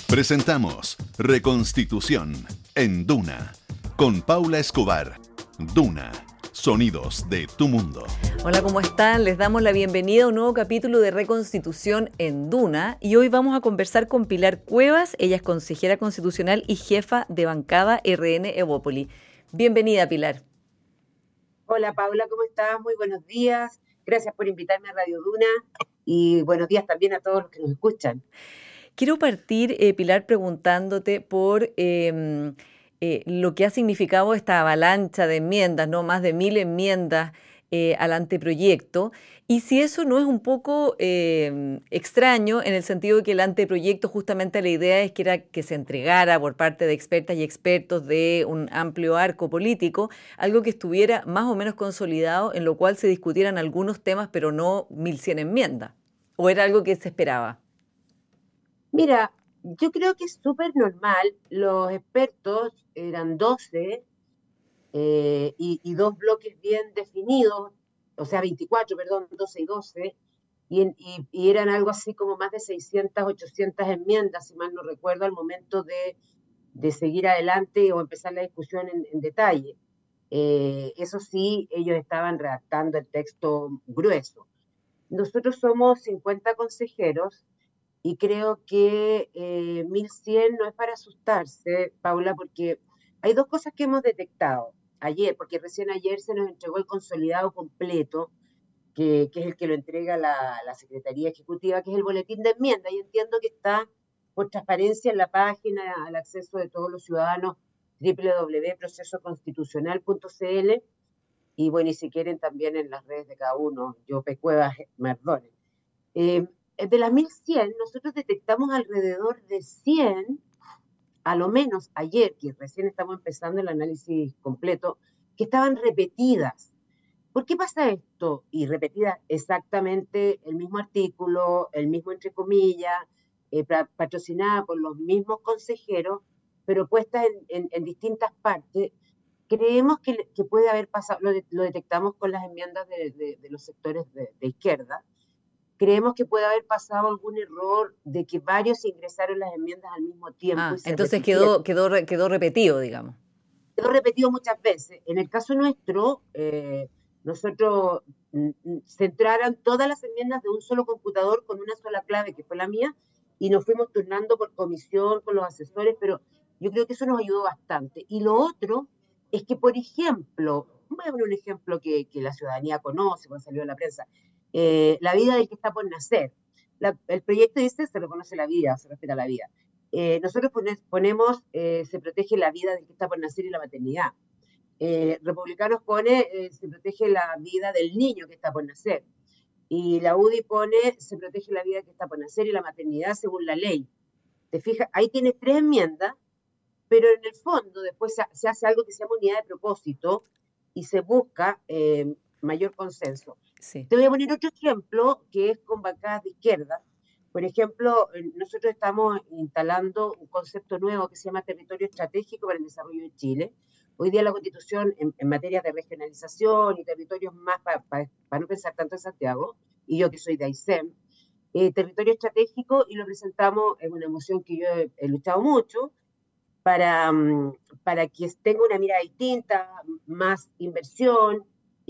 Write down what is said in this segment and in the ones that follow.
Presentamos Reconstitución en Duna con Paula Escobar. Duna, sonidos de tu mundo. Hola, ¿cómo están? Les damos la bienvenida a un nuevo capítulo de Reconstitución en Duna y hoy vamos a conversar con Pilar Cuevas. Ella es consejera constitucional y jefa de bancada RN Evópoli. Bienvenida, Pilar. Hola, Paula, ¿cómo estás? Muy buenos días. Gracias por invitarme a Radio Duna y buenos días también a todos los que nos escuchan. Quiero partir, Pilar, preguntándote por lo que ha significado esta avalancha de enmiendas, ¿no? Más de 1000 enmiendas al anteproyecto, y si eso no es un poco extraño en el sentido de que el anteproyecto justamente la idea es que era que se entregara por parte de expertas y expertos de un amplio arco político, algo que estuviera más o menos consolidado, en lo cual se discutieran algunos temas, pero no 1100 enmiendas, ¿o era algo que se esperaba? Mira, yo creo que es súper normal. Los expertos eran 12 y dos bloques bien definidos, o sea, 24, perdón, 12 y 12, y eran algo así como más de 600, 800 enmiendas, si mal no recuerdo, al momento de seguir adelante o empezar la discusión en detalle. Eso sí, ellos estaban redactando el texto grueso. Nosotros somos 50 consejeros. Y creo que 1100 no es para asustarse, Paula, porque hay dos cosas que hemos detectado ayer, porque recién ayer se nos entregó el consolidado completo, que es el que lo entrega la Secretaría Ejecutiva, que es el boletín de enmienda, y entiendo que está por transparencia en la página, al acceso de todos los ciudadanos, www.procesoconstitucional.cl, y bueno, y si quieren también en las redes de cada uno, yo Cuevas, Mardones. De las 1100, nosotros detectamos alrededor de 100, a lo menos ayer, que recién estamos empezando el análisis completo, que estaban repetidas. ¿Por qué pasa esto? Y repetidas exactamente el mismo artículo, el mismo entre comillas, patrocinada por los mismos consejeros, pero puestas en distintas partes. Creemos que puede haber pasado, lo detectamos con las enmiendas de los sectores de izquierda. Creemos que puede haber pasado algún error de que varios ingresaron las enmiendas al mismo tiempo. Y entonces quedó repetido, digamos. Quedó repetido muchas veces. En el caso nuestro, nosotros centraran todas las enmiendas de un solo computador con una sola clave, que fue la mía, y nos fuimos turnando por comisión con los asesores, pero yo creo que eso nos ayudó bastante. Y lo otro es que, por ejemplo, voy a poner un ejemplo que la ciudadanía conoce, cuando salió en la prensa, la vida del que está por nacer. El proyecto dice, se reconoce la vida, se respeta la vida. Nosotros ponemos, se protege la vida del que está por nacer y la maternidad. Republicanos pone, se protege la vida del niño que está por nacer. Y la UDI pone, se protege la vida que está por nacer y la maternidad según la ley. ¿Te fijas? Ahí tienes 3 enmiendas, pero en el fondo después se hace algo que se llama unidad de propósito y se busca mayor consenso. Sí. Te voy a poner otro ejemplo que es con bancadas de izquierda. Por ejemplo, nosotros estamos instalando un concepto nuevo que se llama territorio estratégico para el desarrollo de Chile. Hoy día la Constitución en materia de regionalización y territorios más, para no pensar tanto en Santiago, y yo que soy de Aysén, territorio estratégico, y lo presentamos en una moción que yo he luchado mucho para que tenga una mirada distinta, más inversión,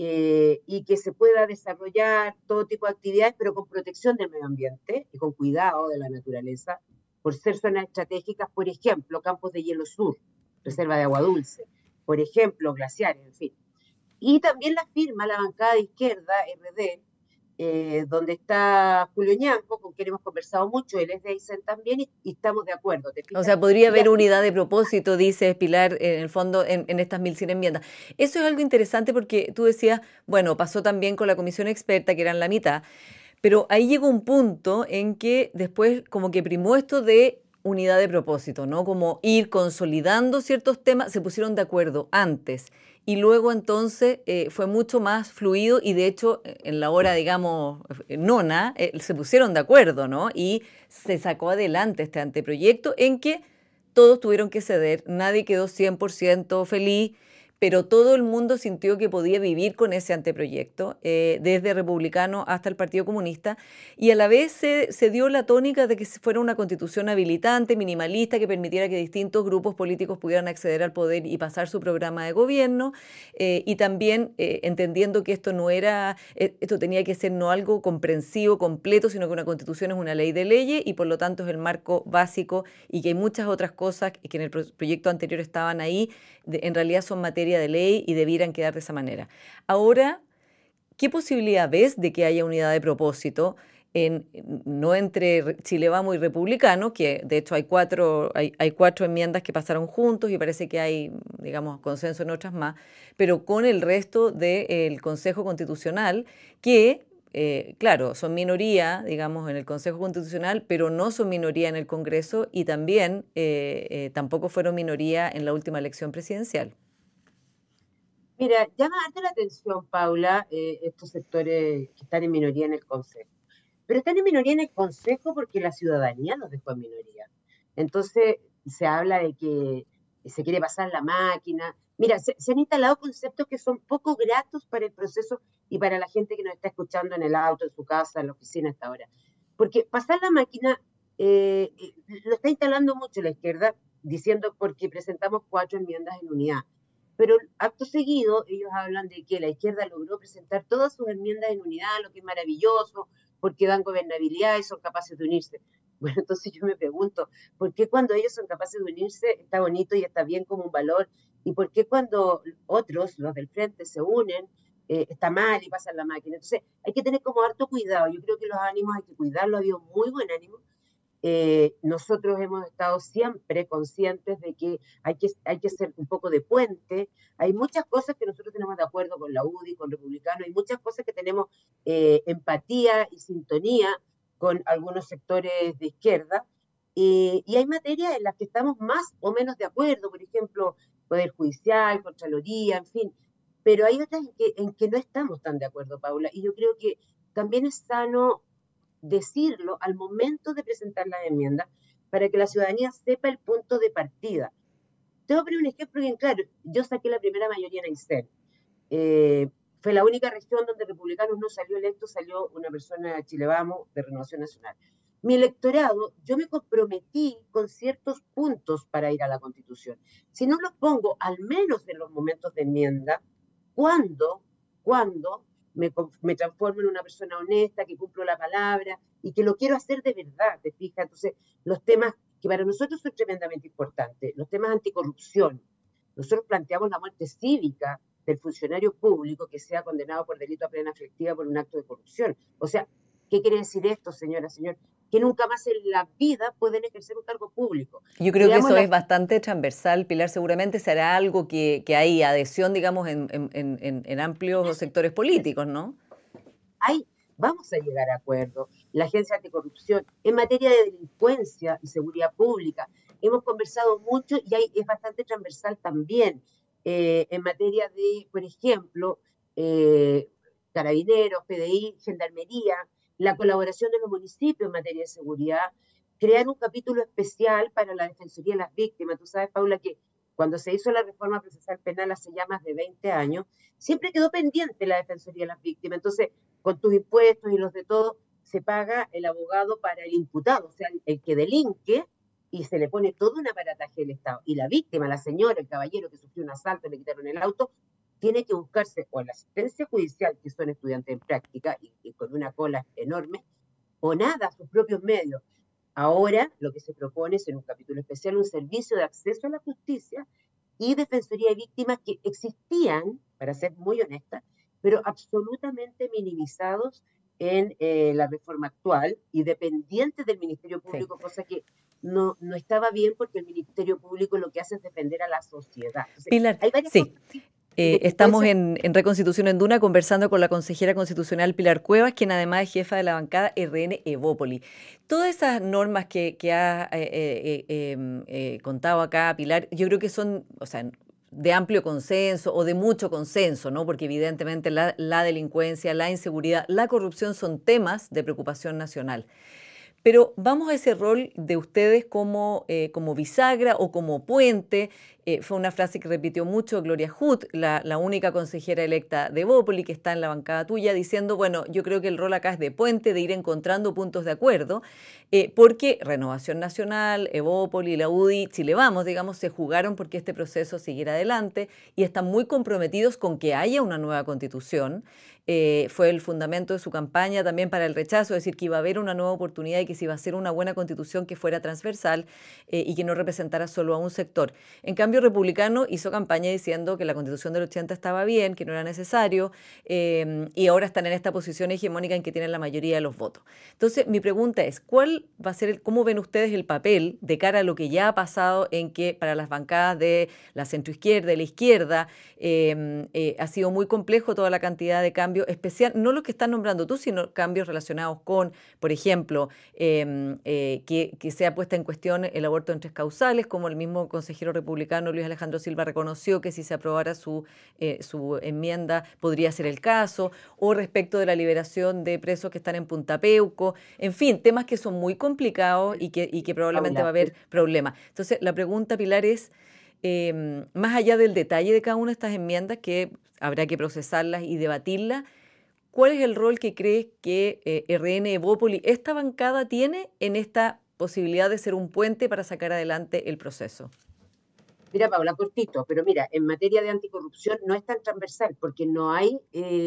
y que se pueda desarrollar todo tipo de actividades, pero con protección del medio ambiente y con cuidado de la naturaleza, por ser zonas estratégicas, por ejemplo, campos de hielo sur, reserva de agua dulce, por ejemplo, glaciares, en fin. Y también la firma la bancada de izquierda, RD, donde está Julio Ñanco, con quien hemos conversado mucho, él es de Aysén también, y estamos de acuerdo. O sea, podría haber unidad de propósito, dice Pilar, en el fondo, en estas 1100 enmiendas. Eso es algo interesante porque tú decías, bueno, pasó también con la comisión experta, que eran la mitad, pero ahí llegó un punto en que después como que primó esto de unidad de propósito, ¿no? Como ir consolidando ciertos temas, se pusieron de acuerdo antes y luego entonces fue mucho más fluido y de hecho en la hora, digamos, nona, se pusieron de acuerdo, ¿no? Y se sacó adelante este anteproyecto en que todos tuvieron que ceder, nadie quedó 100% feliz, pero todo el mundo sintió que podía vivir con ese anteproyecto, desde republicano hasta el Partido Comunista, y a la vez se dio la tónica de que fuera una constitución habilitante, minimalista, que permitiera que distintos grupos políticos pudieran acceder al poder y pasar su programa de gobierno, y también entendiendo que esto no era, esto tenía que ser no algo comprensivo, completo, sino que una constitución es una ley de leyes y por lo tanto es el marco básico, y que hay muchas otras cosas que en el proyecto anterior estaban ahí, en realidad son materia de ley y debieran quedar de esa manera. Ahora, ¿qué posibilidad ves de que haya unidad de propósito no entre Chile Vamos y Republicano, que de hecho hay cuatro enmiendas que pasaron juntos y parece que hay, digamos, consenso en otras más, pero con el resto del Consejo Constitucional, que claro, son minoría, digamos, en el Consejo Constitucional, pero no son minoría en el Congreso y también tampoco fueron minoría en la última elección presidencial? Mira, llama harto la atención, Paula, estos sectores que están en minoría en el Consejo. Pero están en minoría en el Consejo porque la ciudadanía los dejó en minoría. Entonces, se habla de que se quiere pasar la máquina. Mira, se han instalado conceptos que son poco gratos para el proceso y para la gente que nos está escuchando en el auto, en su casa, en la oficina hasta ahora. Porque pasar la máquina lo está instalando mucho la izquierda, diciendo porque presentamos 4 enmiendas en unidad. Pero acto seguido, ellos hablan de que la izquierda logró presentar todas sus enmiendas en unidad, lo que es maravilloso, porque dan gobernabilidad y son capaces de unirse. Bueno, entonces yo me pregunto, ¿por qué cuando ellos son capaces de unirse está bonito y está bien como un valor? ¿Y por qué cuando otros, los del frente, se unen, está mal y pasan la máquina? Entonces hay que tener como harto cuidado. Yo creo que los ánimos hay que cuidarlos, ha habido muy buen ánimo. Nosotros hemos estado siempre conscientes de que hay que ser un poco de puente. Hay muchas cosas que nosotros tenemos de acuerdo con la UDI, con Republicano, hay muchas cosas que tenemos empatía y sintonía con algunos sectores de izquierda, y hay materias en las que estamos más o menos de acuerdo, por ejemplo, Poder Judicial, Contraloría, en fin, pero hay otras en que no estamos tan de acuerdo, Paula, y yo creo que también es sano decirlo al momento de presentar las enmiendas para que la ciudadanía sepa el punto de partida. Te voy a poner un ejemplo bien claro. Yo saqué la primera mayoría en Aysén. Fue la única región donde Republicanos no salió electo, salió una persona de Chile Vamos, de Renovación Nacional. Mi electorado, yo me comprometí con ciertos puntos para ir a la Constitución. Si no los pongo, al menos en los momentos de enmienda, cuando me transformo en una persona honesta, que cumplo la palabra y que lo quiero hacer de verdad, ¿te fijas? Entonces, los temas que para nosotros son tremendamente importantes, los temas anticorrupción. Nosotros planteamos la muerte cívica del funcionario público que sea condenado por delito a pena efectiva por un acto de corrupción. O sea, ¿qué quiere decir esto, señora, señor? Que nunca más en la vida pueden ejercer un cargo público. Yo creo que eso es bastante transversal, Pilar. Seguramente será algo que hay adhesión, digamos, en amplios sectores políticos, ¿no? Vamos a llegar a acuerdos. La Agencia Anticorrupción, en materia de delincuencia y seguridad pública, hemos conversado mucho y es bastante transversal también. En materia de, por ejemplo, carabineros, PDI, gendarmería, la colaboración de los municipios en materia de seguridad, crear un capítulo especial para la Defensoría de las Víctimas. Tú sabes, Paula, que cuando se hizo la reforma procesal penal hace ya más de 20 años, siempre quedó pendiente la Defensoría de las Víctimas. Entonces, con tus impuestos y los de todos, se paga el abogado para el imputado, o sea, el que delinque, y se le pone todo un aparataje del Estado. Y la víctima, la señora, el caballero que sufrió un asalto, le quitaron el auto, tiene que buscarse o la asistencia judicial, que son estudiantes en práctica y con una cola enorme, o nada, sus propios medios. Ahora lo que se propone es en un capítulo especial un servicio de acceso a la justicia y defensoría de víctimas que existían, para ser muy honesta, pero absolutamente minimizados en la reforma actual y dependientes del Ministerio Público, sí. Cosa que no estaba bien porque el Ministerio Público lo que hace es defender a la sociedad. Entonces, Pilar, hay varias sí. cosas Estamos en Reconstitución en Duna conversando con la consejera constitucional Pilar Cuevas, quien además es jefa de la bancada RN Evópoli. Todas esas normas que ha contado acá Pilar, yo creo que son, o sea, de amplio consenso o de mucho consenso, ¿no? Porque evidentemente la delincuencia, la inseguridad, la corrupción son temas de preocupación nacional. Pero vamos a ese rol de ustedes como bisagra o como puente. Fue una frase que repitió mucho Gloria Hood, la única consejera electa de Evópoli, que está en la bancada tuya, diciendo, bueno, yo creo que el rol acá es de puente, de ir encontrando puntos de acuerdo, porque Renovación Nacional, Evópoli, la UDI, Chile Vamos, digamos, se jugaron porque este proceso siguiera adelante y están muy comprometidos con que haya una nueva constitución. Fue el fundamento de su campaña también para el rechazo, es decir, que iba a haber una nueva oportunidad y que se iba a hacer una buena constitución que fuera transversal y que no representara solo a un sector. En cambio, Republicano hizo campaña diciendo que la constitución del 80 estaba bien, que no era necesario, y ahora están en esta posición hegemónica en que tienen la mayoría de los votos. Entonces, mi pregunta es, ¿cuál va a ser, cómo ven ustedes el papel de cara a lo que ya ha pasado en que para las bancadas de la centroizquierda y la izquierda ha sido muy complejo toda la cantidad de cambios, especial, no los que estás nombrando tú, sino cambios relacionados con, por ejemplo, que sea puesta en cuestión el aborto en 3 causales, como el mismo consejero republicano Luis Alejandro Silva reconoció que si se aprobara su enmienda podría ser el caso, o respecto de la liberación de presos que están en Punta Peuco, en fin, temas que son muy complicados y que probablemente va a haber problemas. Entonces, la pregunta, Pilar, es, más allá del detalle de cada una de estas enmiendas, que habrá que procesarlas y debatirlas, ¿cuál es el rol que crees que RN Evópoli, esta bancada, tiene en esta posibilidad de ser un puente para sacar adelante el proceso? Mira, Paula, cortito, pero mira, en materia de anticorrupción no es tan transversal porque no hay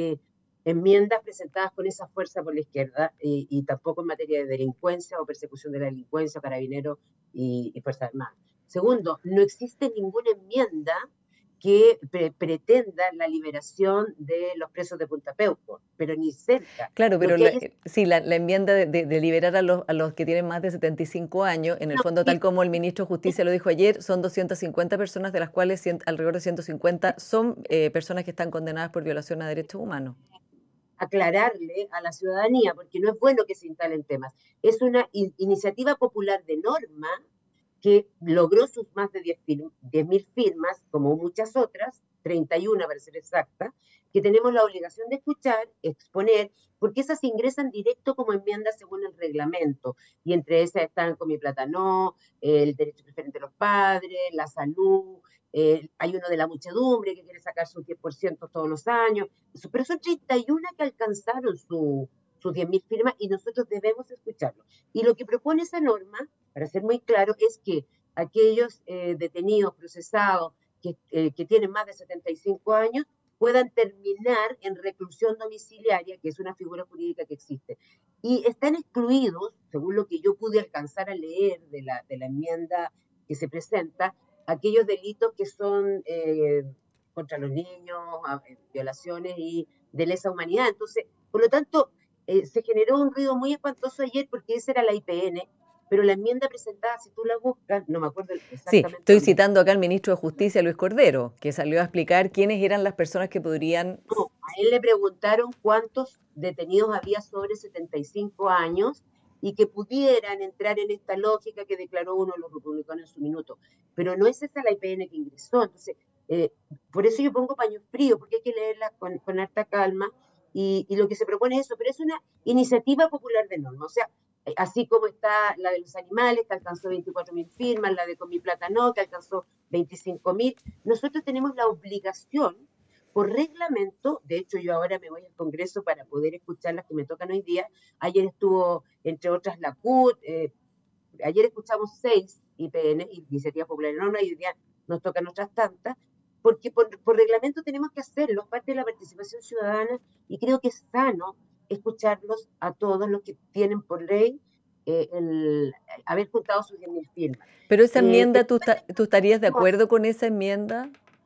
enmiendas presentadas con esa fuerza por la izquierda y tampoco en materia de delincuencia o persecución de la delincuencia, carabineros y Fuerzas Armadas. Segundo, no existe ninguna enmienda que pretenda la liberación de los presos de Punta Peuco, pero ni cerca. Claro, Lo pero que hay es... sí, la enmienda de liberar a los que tienen más de 75 años, en el No, fondo, tal como el ministro de Justicia lo dijo ayer, son 250 personas, de las cuales alrededor de 150 son personas que están condenadas por violación a derechos humanos. aclararle a la ciudadanía, porque no es bueno que se instalen temas. Es una iniciativa popular de norma que logró sus más de 10.000 firmas, como muchas otras, 31 para ser exacta, que tenemos la obligación de escuchar, exponer, porque esas ingresan directo como enmiendas según el reglamento, y entre esas están con mi plata no, el derecho preferente de los padres, la salud, hay uno de la muchedumbre que quiere sacar sus 10% todos los años, pero son 31 que alcanzaron sus 10.000 firmas y nosotros debemos escucharlo. Y lo que propone esa norma, para ser muy claro, es que aquellos detenidos, procesados, que tienen más de 75 años, puedan terminar en reclusión domiciliaria, que es una figura jurídica que existe. Y están excluidos, según lo que yo pude alcanzar a leer de la enmienda que se presenta, aquellos delitos que son contra los niños, violaciones y de lesa humanidad. Entonces, por lo tanto, se generó un ruido muy espantoso ayer porque esa era la IPN, pero la enmienda presentada, si tú la buscas, no me acuerdo Sí, exactamente estoy dónde. citando acá al ministro de Justicia, Luis Cordero, que salió a explicar quiénes eran las personas que podrían... No, a él le preguntaron cuántos detenidos había sobre 75 años y que pudieran entrar en esta lógica que declaró uno de los republicanos en su minuto. Pero no es esa la IPN que ingresó. Entonces, eh, por eso yo pongo paño frío, porque hay que leerla con harta calma. Y lo que se propone es eso, pero es una iniciativa popular de norma. O sea, así como está la de los animales, que alcanzó 24.000 firmas, la de Con mi plata no, que alcanzó 25.000, nosotros tenemos la obligación por reglamento. De hecho, yo ahora me voy al Congreso para poder escuchar las que me tocan hoy día. Ayer estuvo, entre otras, la CUT, ayer escuchamos 6 IPN, Iniciativas Populares de Norma, y hoy día nos tocan otras tantas, porque por reglamento tenemos que hacerlo, parte de la participación ciudadana, y creo que es sano escucharlos a todos los que tienen por ley el haber juntado sus 10.000 firmas. Pero esa enmienda, Después, ¿tú estarías de acuerdo con esa enmienda?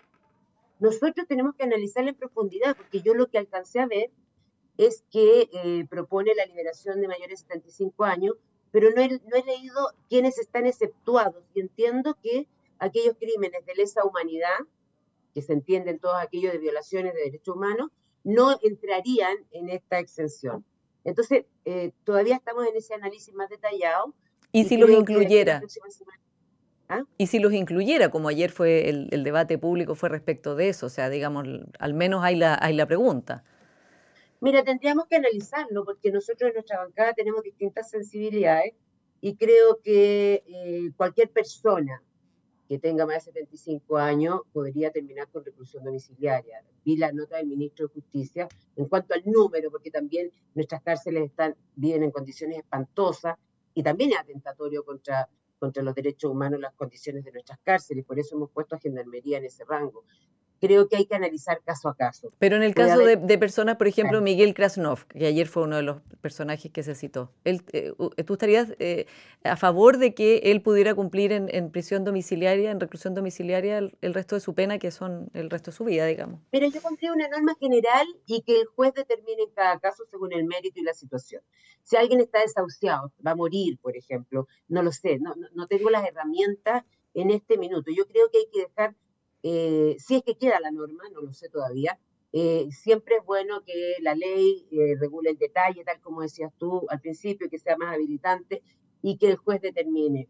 nosotros tenemos que analizarla en profundidad, porque yo lo que alcancé a ver es que propone la liberación de mayores de 75 años, pero no he leído quiénes están exceptuados. Y entiendo que aquellos crímenes de lesa humanidad, que se entienden todos aquellos de violaciones de derechos humanos, no entrarían en esta exención. Entonces, todavía estamos en ese análisis más detallado ¿Y y si los creo que de aquí a la incluyera? próxima semana... ¿Ah? ¿Y si los incluyera, como ayer fue el debate público fue respecto de eso? O sea, digamos, al menos hay la pregunta. Mira, tendríamos que analizarlo porque nosotros en nuestra bancada tenemos distintas sensibilidades y creo que cualquier persona que tenga más de 75 años podría terminar con reclusión domiciliaria. Vi la nota del ministro de Justicia en cuanto al número, porque también nuestras cárceles viven en condiciones espantosas y también es atentatorio contra los derechos humanos las condiciones de nuestras cárceles. Por eso hemos puesto a Gendarmería en ese rango. Creo que hay que analizar caso a caso. Pero en el Puede caso haber, de personas, por ejemplo, claro, Miguel Krasnov, que ayer fue uno de los personajes que se citó, ¿tú estarías a favor de que él pudiera cumplir en prisión domiciliaria, en reclusión domiciliaria, el resto de su pena, que son el resto de su vida, digamos? pero yo pondría una norma general y que el juez determine en cada caso según el mérito y la situación. Si alguien está desahuciado, va a morir, por ejemplo, no lo sé, no tengo las herramientas en este minuto. Yo creo que hay que dejar, si es que queda la norma, no lo sé todavía, siempre es bueno que la ley regule el detalle, tal como decías tú al principio, que sea más habilitante y que el juez determine.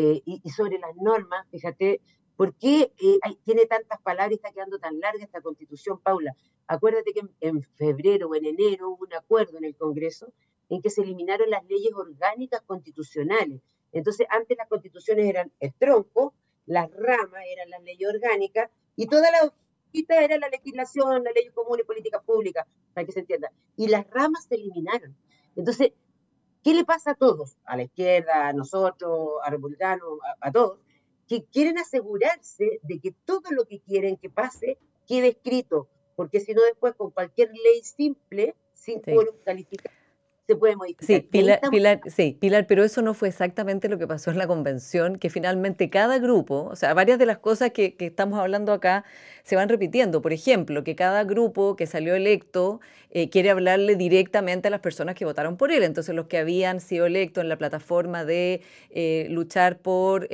Y sobre las normas, fíjate, ¿por qué tiene tantas palabras y está quedando tan larga esta constitución, Paula? Acuérdate que en febrero o en enero hubo un acuerdo en el Congreso en que se eliminaron las leyes orgánicas constitucionales. Entonces, antes las constituciones eran el tronco, las ramas eran las leyes orgánicas y toda la hojita era la legislación, la ley común y política pública, para que se entienda. Y las ramas se eliminaron. Entonces, ¿qué le pasa a todos? A la izquierda, a nosotros, a republicanos, a todos, que quieren asegurarse de que todo lo que quieren que pase quede escrito, porque si no después con cualquier ley simple, sin Sí. quórum calificado, se puede Sí, modificar. Y ahí Pilar, estamos. Pilar, sí, Pilar, pero eso no fue exactamente lo que pasó en la convención, que finalmente cada grupo, o sea, varias de las cosas que estamos hablando acá se van repitiendo. Por ejemplo, que cada grupo que salió electo quiere hablarle directamente a las personas que votaron por él. Entonces, los que habían sido electos en la plataforma de luchar por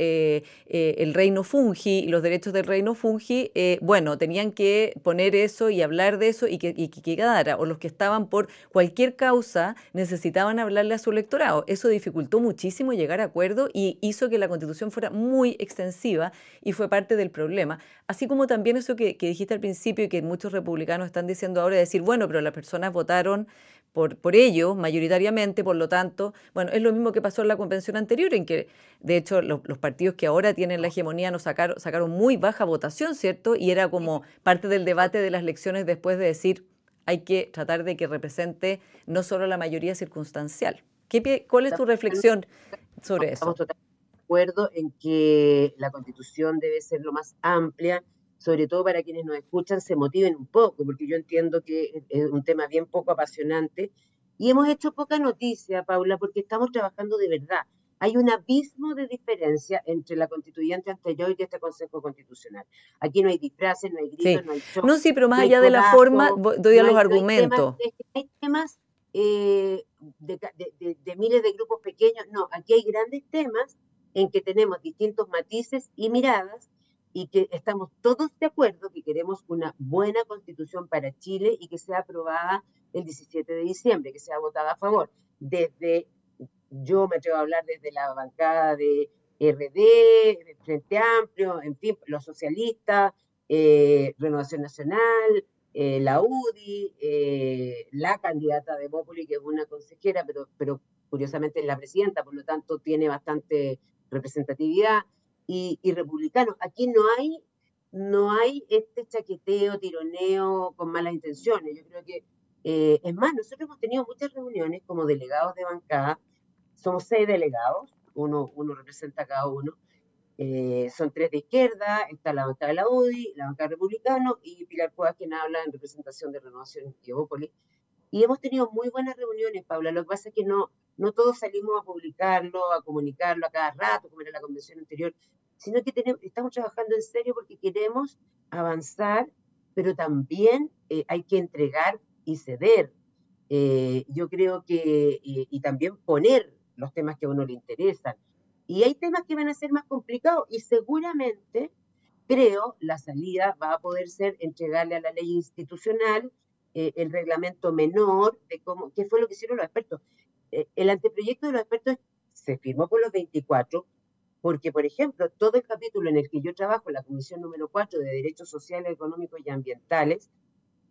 el reino fungi y los derechos del reino fungi, bueno, tenían que poner eso y hablar de eso y que quedara. O los que estaban por cualquier causa necesitaban hablarle a su electorado. Eso dificultó muchísimo llegar a acuerdo y hizo que la Constitución fuera muy extensiva y fue parte del problema. Así como también eso que dijiste al principio y que muchos republicanos están diciendo ahora, decir, bueno, pero las personas votaron por ello mayoritariamente, por lo tanto, bueno, es lo mismo que pasó en la convención anterior, en que de hecho los partidos que ahora tienen la hegemonía nos sacaron muy baja votación, ¿cierto? Y era como parte del debate de las elecciones después de decir, hay que tratar de que represente no solo la mayoría circunstancial. ¿Cuál es tu reflexión sobre Estamos eso? totalmente de acuerdo en que la Constitución debe ser lo más amplia, sobre todo para quienes nos escuchan se motiven un poco, porque yo entiendo que es un tema bien poco apasionante y hemos hecho poca noticia, Paula, porque estamos trabajando de verdad. Hay un abismo de diferencia entre la constituyente anterior y este Consejo Constitucional. Aquí no hay disfraces, no hay gritos, Sí. no hay show, No, sí, pero más no hay allá de la forma, codazos, doy a los argumentos. no hay temas de miles de grupos pequeños. No, aquí hay grandes temas en que tenemos distintos matices y miradas y que estamos todos de acuerdo que queremos una buena constitución para Chile y que sea aprobada el 17 de diciembre, que sea votada a favor. Yo me atrevo a hablar desde la bancada de RD, Frente Amplio, en fin, los socialistas, Renovación Nacional, la UDI, la candidata de Bópoli, que es una consejera, pero curiosamente es la presidenta, por lo tanto tiene bastante representatividad, y republicanos. Aquí no hay este chaqueteo, tironeo con malas intenciones. Yo creo que, es más, nosotros hemos tenido muchas reuniones como delegados de bancada, somos 6 delegados, uno representa a cada uno, son 3 de izquierda, está la bancada de la UDI, la bancada republicano y Pilar Cuevas, quien habla en representación de Renovación y Evópolis. Y hemos tenido muy buenas reuniones, Paula. Lo que pasa es que no todos salimos a publicarlo, a comunicarlo a cada rato, como era la convención anterior, sino que estamos trabajando en serio porque queremos avanzar, pero también hay que entregar y ceder. Yo creo que, y también poner los temas que a uno le interesan. Y hay temas que van a ser más complicados y seguramente, creo, la salida va a poder ser entregarle a la ley institucional el reglamento menor de cómo, qué fue lo que hicieron los expertos. El anteproyecto de los expertos se firmó por los 24 porque, por ejemplo, todo el capítulo en el que yo trabajo, la Comisión número 4 de Derechos Sociales, Económicos y Ambientales,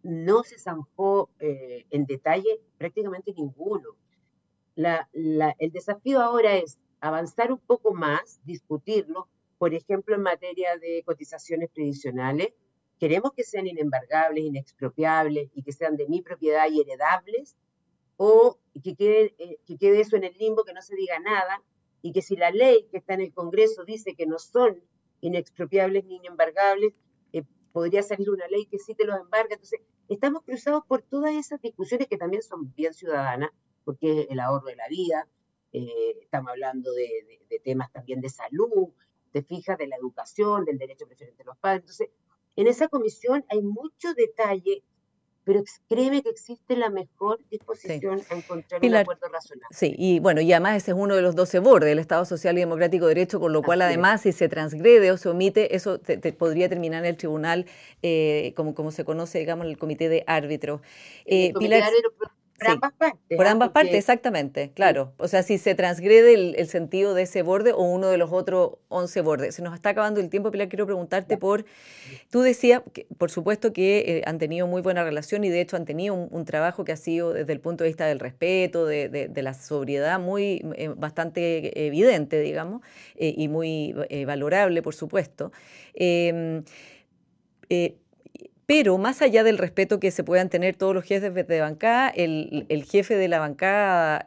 no se zanjó en detalle prácticamente ninguno. El desafío ahora es avanzar un poco más, discutirlo, por ejemplo, en materia de cotizaciones previsionales. Queremos que sean inembargables, inexpropiables y que sean de mi propiedad y heredables, o que quede eso en el limbo, que no se diga nada, y que si la ley que está en el Congreso dice que no son inexpropiables ni inembargables, podría salir una ley que sí te los embarga. Entonces, estamos cruzados por todas esas discusiones que también son bien ciudadanas, porque es el ahorro de la vida, estamos hablando de temas también de salud, te fijas, de la educación, del derecho preferente de los padres. Entonces, en esa comisión hay mucho detalle, pero créeme que existe la mejor Sí. disposición a encontrar un Pilar, acuerdo razonable. sí, y bueno, y además ese es uno de los 12 bordes del Estado Social y Democrático de Derecho, con lo cual Así es. además si se transgrede o se omite, eso te podría terminar en el tribunal, como se conoce, digamos, el comité de árbitros. En el comité Pilar, de árbitros por sí, ambas partes, por ¿ah? ambas partes, Porque exactamente, sí, claro. O sea, si se transgrede el sentido de ese borde o uno de los otros 11 bordes. Se nos está acabando el tiempo, Pilar, quiero preguntarte ya. por. Tú decías, que, por supuesto, que han tenido muy buena relación y de hecho han tenido un trabajo que ha sido desde el punto de vista del respeto, de la sobriedad, muy bastante evidente, digamos, y muy valorable, por supuesto. Eh, eh, pero más allá del respeto que se puedan tener todos los jefes de bancada, el jefe de la bancada,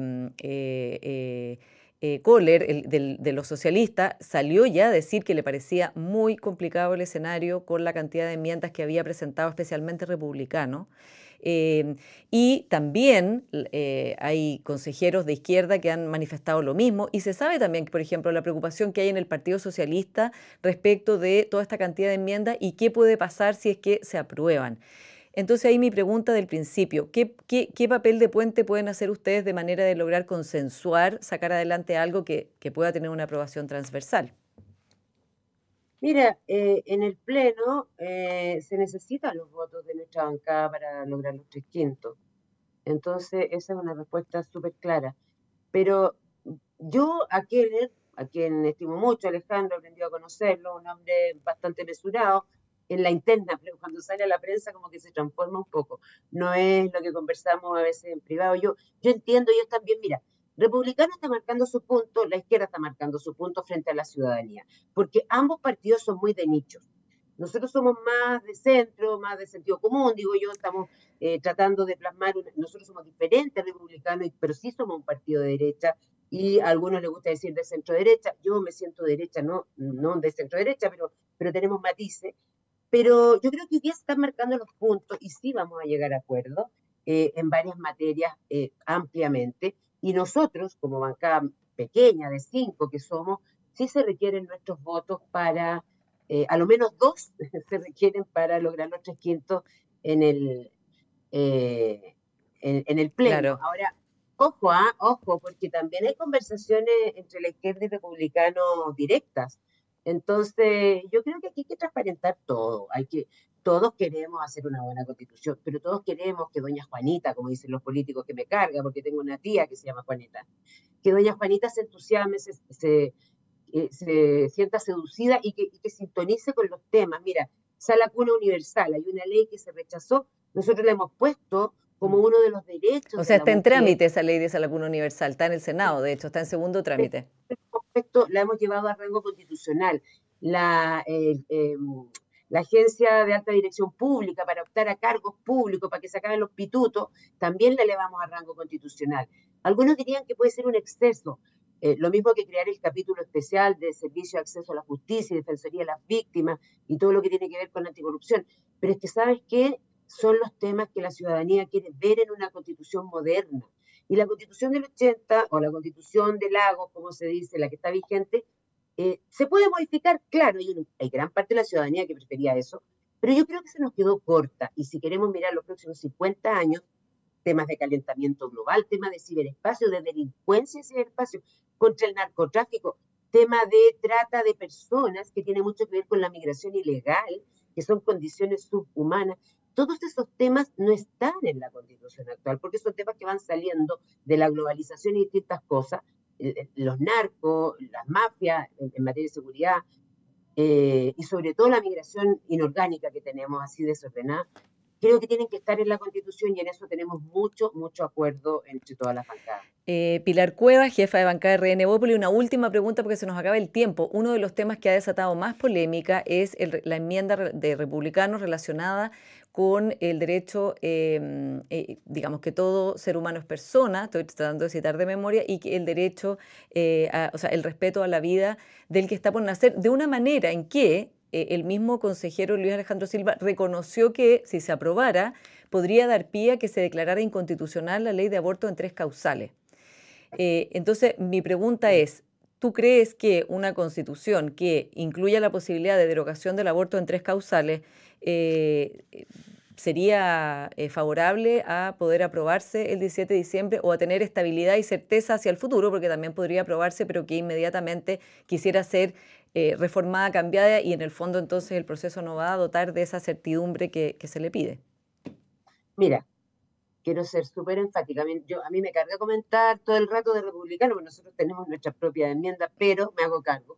Kohler, de los socialistas, salió ya a decir que le parecía muy complicado el escenario con la cantidad de enmiendas que había presentado, especialmente republicano. Eh, y también hay consejeros de izquierda que han manifestado lo mismo. Y se sabe también, que, por ejemplo, la preocupación que hay en el Partido Socialista respecto de toda esta cantidad de enmiendas y qué puede pasar si es que se aprueban. Entonces ahí mi pregunta del principio, ¿qué papel de puente pueden hacer ustedes de manera de lograr consensuar, sacar adelante algo que pueda tener una aprobación transversal? Mira, en el Pleno se necesitan los votos de nuestra bancada para lograr los 3/5. Entonces, esa es una respuesta súper clara. Pero yo a Keller, a quien estimo mucho, Alejandro, aprendió a conocerlo, un hombre bastante mesurado en la interna, pero cuando sale a la prensa como que se transforma un poco. No es lo que conversamos a veces en privado. Yo entiendo, ellos también, mira, Republicano está marcando su punto, la izquierda está marcando su punto frente a la ciudadanía, porque ambos partidos son muy de nichos. Nosotros somos más de centro, más de sentido común, digo yo, estamos tratando de plasmar, nosotros somos diferentes republicanos, pero sí somos un partido de derecha, y a algunos les gusta decir de centro derecha, yo me siento derecha, no de centro derecha, pero tenemos matices. Pero yo creo que hoy día se están marcando los puntos y sí vamos a llegar a acuerdos en varias materias ampliamente. Y nosotros, como bancada pequeña de 5 que somos, sí se requieren nuestros votos para, a lo menos 2 se requieren para lograr los 3/5 en el, en el Pleno. Claro. Ahora, ojo, porque también hay conversaciones entre la izquierda y republicanos directas. Entonces, yo creo que aquí hay que transparentar todo. Todos queremos hacer una buena constitución, pero todos queremos que doña Juanita, como dicen los políticos, que me carga, porque tengo una tía que se llama Juanita, que doña Juanita se entusiasme, se sienta seducida y que sintonice con los temas. Mira, Sala Cuna Universal, hay una ley que se rechazó, nosotros la hemos puesto como Mm. uno de los O derechos de sea, la está en mujer. trámite esa ley de esa lacuna universal, está en el Senado, de hecho, está en segundo trámite. Respecto, la hemos llevado a rango constitucional. La, la Agencia de Alta Dirección Pública para optar a cargos públicos, para que se acaben los pitutos, también la elevamos a rango constitucional. Algunos dirían que puede ser un exceso, lo mismo que crear el capítulo especial de servicio de acceso a la justicia y defensoría de las víctimas y todo lo que tiene que ver con anticorrupción. Pero es que, ¿sabes qué? Son los temas que la ciudadanía quiere ver en una constitución moderna. Y la constitución del 80, o la constitución de Lagos, como se dice, la que está vigente, se puede modificar, claro, hay gran parte de la ciudadanía que prefería eso, pero yo creo que se nos quedó corta. Y si queremos mirar los próximos 50 años, temas de calentamiento global, temas de ciberespacio, de delincuencia y ciberespacio, contra el narcotráfico, tema de trata de personas, que tiene mucho que ver con la migración ilegal, que son condiciones subhumanas. Todos esos temas no están en la Constitución actual, porque son temas que van saliendo de la globalización y distintas cosas, los narcos, las mafias en materia de seguridad, y sobre todo la migración inorgánica que tenemos así desordenada. creo que tienen que estar en la Constitución y en eso tenemos mucho acuerdo entre todas las bancadas. Pilar Cuevas, jefa de bancada de RN Bópoli, una última pregunta porque se nos acaba el tiempo. Uno de los temas que ha desatado más polémica es la enmienda de republicanos relacionada con el derecho, digamos que todo ser humano es persona, estoy tratando de citar de memoria, y que el derecho, o sea, el respeto a la vida del que está por nacer, de una manera en que el mismo consejero Luis Alejandro Silva reconoció que si se aprobara podría dar pie a que se declarara inconstitucional la ley de aborto en 3 causales. Entonces, mi pregunta es, ¿tú crees que una constitución que incluya la posibilidad de derogación del aborto en 3 causales sería favorable a poder aprobarse el 17 de diciembre o a tener estabilidad y certeza hacia el futuro? Porque también podría aprobarse, pero que inmediatamente quisiera ser reformada, cambiada, y en el fondo entonces el proceso no va a dotar de esa certidumbre que se le pide. Mira, quiero ser súper enfática. A mí me carga comentar todo el rato de republicano, porque nosotros tenemos nuestras propias enmiendas, pero me hago cargo.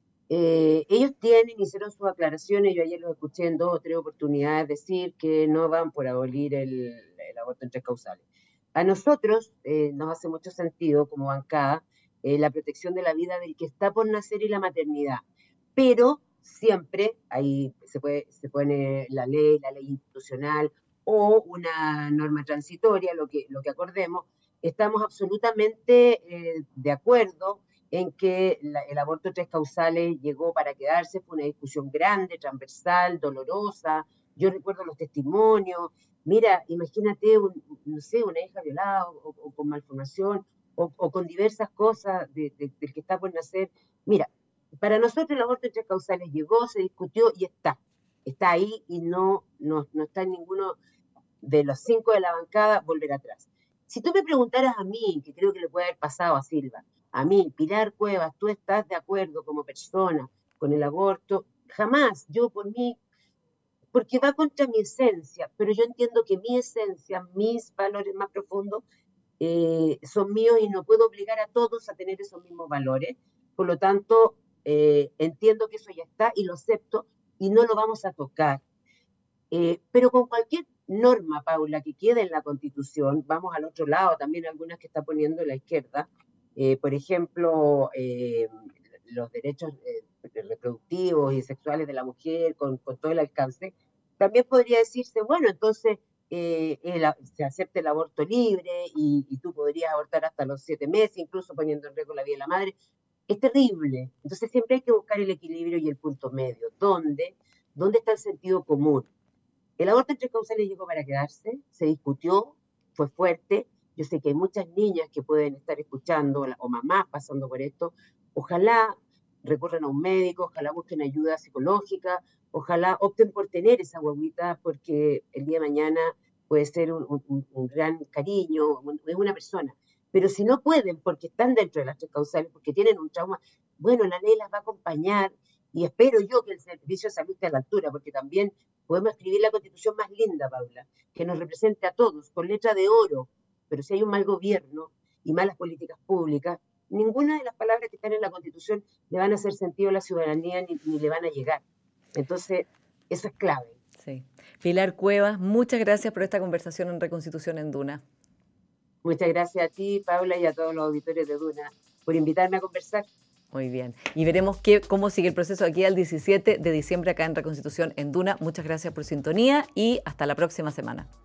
Ellos hicieron sus aclaraciones, yo ayer los escuché en 2 o 3 oportunidades decir que no van por abolir el aborto en 3 causales. A nosotros nos hace mucho sentido como bancada la protección de la vida del que está por nacer y la maternidad, pero siempre ahí se pone la ley institucional o una norma transitoria, lo que acordemos. Estamos absolutamente de acuerdo en que el aborto de 3 causales llegó para quedarse, fue una discusión grande, transversal, dolorosa. Yo recuerdo los testimonios. Mira, imagínate, no sé, una hija violada o con malformación o con diversas cosas del que está por nacer. Mira, para nosotros el aborto de 3 causales llegó, se discutió y está ahí y no está en ninguno de los 5 de la bancada volver atrás. Si tú me preguntaras a mí, que creo que le puede haber pasado a Silva, a mí, Pilar Cuevas, ¿tú estás de acuerdo como persona con el aborto? Jamás, yo por mí, porque va contra mi esencia, pero yo entiendo que mi esencia, mis valores más profundos son míos y no puedo obligar a todos a tener esos mismos valores. Por lo tanto, entiendo que eso ya está y lo acepto y no lo vamos a tocar. Pero con cualquier norma, Paula, que quede en la Constitución, vamos al otro lado, también algunas que está poniendo la izquierda, por ejemplo, los derechos reproductivos y sexuales de la mujer con todo el alcance, también podría decirse, bueno, entonces se acepta el aborto libre y tú podrías abortar hasta los 7 meses, incluso poniendo en riesgo la vida de la madre. Es terrible. Entonces siempre hay que buscar el equilibrio y el punto medio. ¿Dónde está el sentido común? El aborto en 3 causales llegó para quedarse, se discutió, fue fuerte. Yo sé que hay muchas niñas que pueden estar escuchando o mamás pasando por esto. Ojalá recurran a un médico, ojalá busquen ayuda psicológica, ojalá opten por tener esa guaguita porque el día de mañana puede ser un gran cariño, es una persona. Pero si no pueden porque están dentro de las 3 causales, porque tienen un trauma, bueno, la ley las va a acompañar y espero yo que el servicio de salud esté a la altura, porque también podemos escribir la Constitución más linda, Paula, que nos represente a todos, con letra de oro, pero si hay un mal gobierno y malas políticas públicas, ninguna de las palabras que están en la Constitución le van a hacer sentido a la ciudadanía ni le van a llegar. Entonces, eso es clave. Sí. Pilar Cuevas, muchas gracias por esta conversación en Reconstitución en Duna. Muchas gracias a ti, Paula, y a todos los auditores de Duna por invitarme a conversar. Muy bien. Y veremos cómo sigue el proceso aquí al 17 de diciembre acá en Reconstitución en Duna. Muchas gracias por sintonía y hasta la próxima semana.